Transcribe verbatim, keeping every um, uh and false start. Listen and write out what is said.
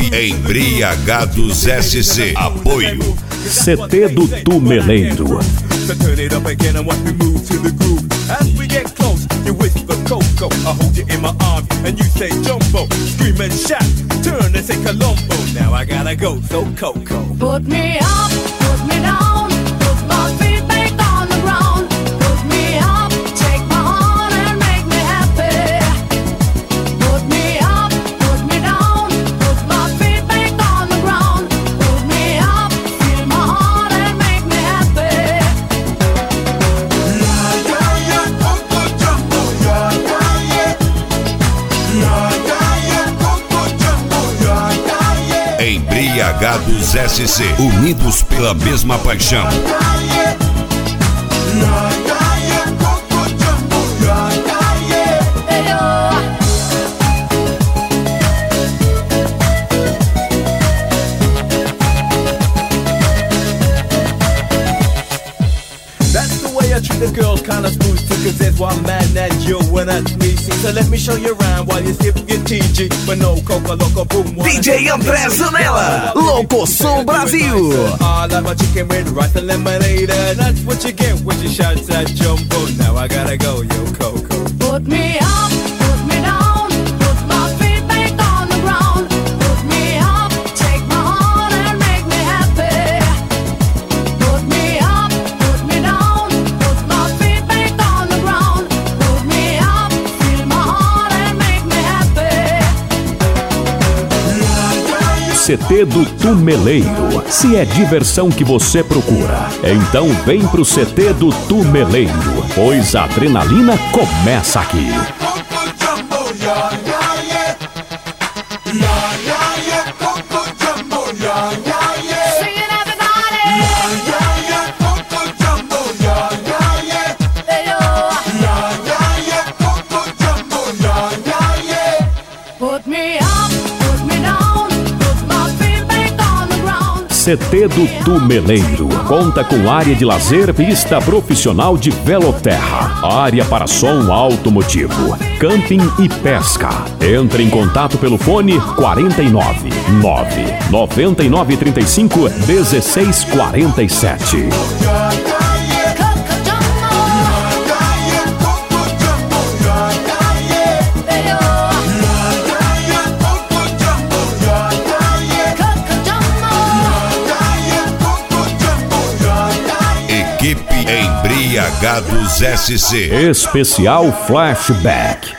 Embriagados S C. Apoio C T do Tumeleiro. So turn it up again and watch me move to the groove. As we get close, you whisper Coco. I hold you in my arms and you say Jumbo. Scream and shout, turn and say Colombo. Now I gotta go, so Coco. Put me up, put me down, put my feet back on the ground. Put me up, take my heart and make me happy. Put me up, put me down, put my feet back on the ground. Put me up, feel my heart and make me happy. Embriagados S C. Unidos pela mesma paixão. That's the way I treat the girls, kinda smooth too. Cause there's one man that you and that's me. So let me show you around while you skip your T G. But no Coca Loco Boom. D J André Zanella, Louco Som Brasil. I like my chicken with rice and lemonade. And that's what you get when you shout that Jumbo. Now I gotta go, yo Coco. Put me up, put me down, put my feet back on the ground. Put me up, take my heart and make me happy. Put me up, put me down, put my feet back on the ground. Put me up, feel my heart and make me happy. C T do Tumeleiro. Se é diversão que você procura, então vem pro C T do Tumeleiro, pois a adrenalina começa aqui. Singing everybody. Put me up, put me down, put my feet back on the ground. C T do Tumeleiro conta com área de lazer, pista profissional de Veloterra, área para som automotivo, camping e pesca. Entre em contato pelo fone quarenta e nove, nove, noventa e nove, trinta e cinco, dezesseis, quarenta e sete. Equipe Embriagados S C. Especial Flashback.